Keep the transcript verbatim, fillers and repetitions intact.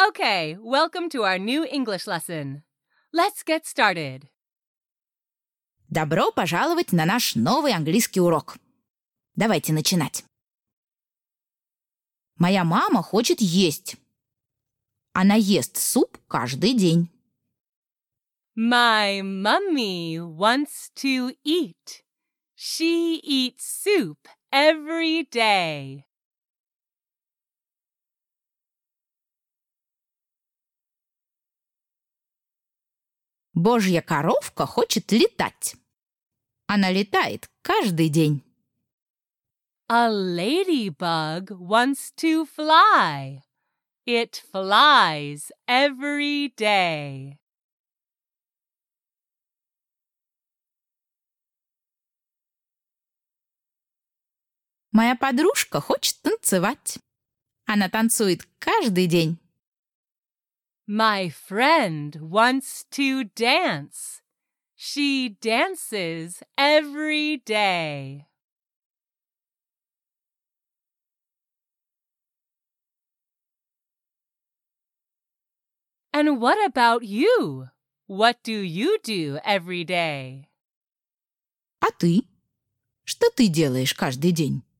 Okay, welcome to our new English lesson. Let's get started. Добро пожаловать на наш новый английский урок. Давайте начинать. Моя мама хочет есть. Она ест суп каждый день. My mummy wants to eat. She eats soup every day. Божья коровка хочет летать. Она летает каждый день. A ladybug wants to fly. It flies every day. Моя подружка хочет танцевать. Она танцует каждый день. My friend wants to dance. She dances every day. And what about you? What do you do every day? А ты? Что ты делаешь каждый день?